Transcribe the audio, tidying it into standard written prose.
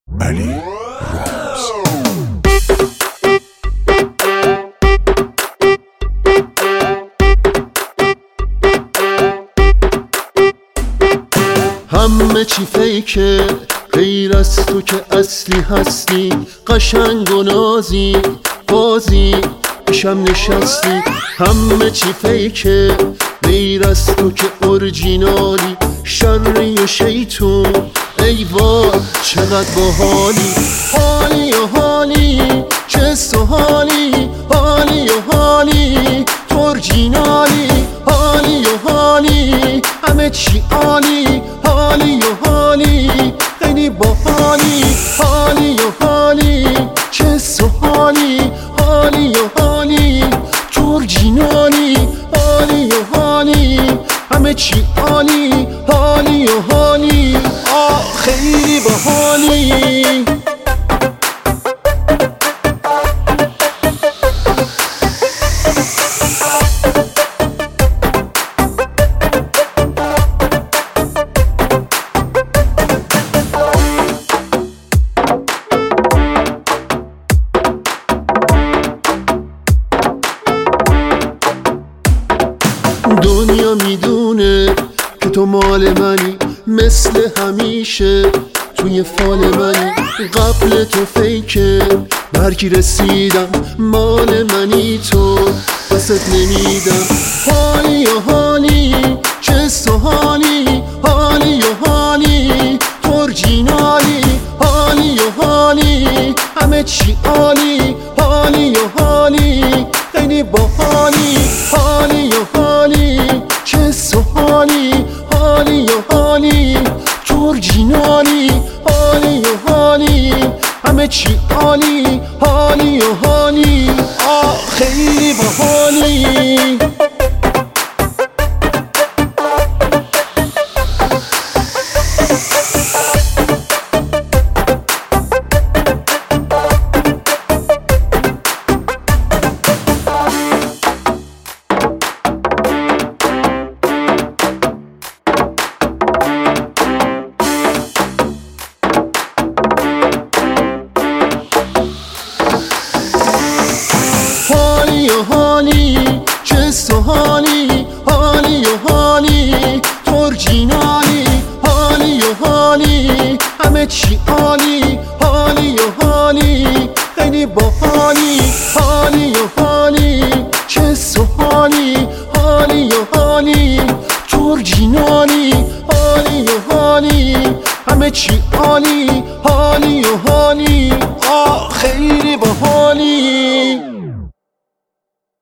علی رامز. همه چی فیکه غیر از تو که اصلی هستی، قشنگ و نازی بازی پیشم نشستی. همه چی فیکه غیر از تو که اورجینالی، شری و شیطون ای وای چقدر باحالی. حالی و حالی چه سوحالی، حالی و حالی تو اورجینالی. حالی و حالی همه چی عالی، حالی و حالی خیلی باحالی. حالی و حالی چه سوحالی، حالی و حالی تو اورجینالی. حالی و حالی همه چی عالی، حالی و حالی خیلی باحالی. دنیا میدونه که تو مال منی، مثل همیشه توی فال منی. قبل تو فیکه برکی رسیدم، مال منی تو دست نمیدم. حالی و حالی چه سوحالی، حالی و حالی تو اورجینالی. حالی و حالی همه چی عالی،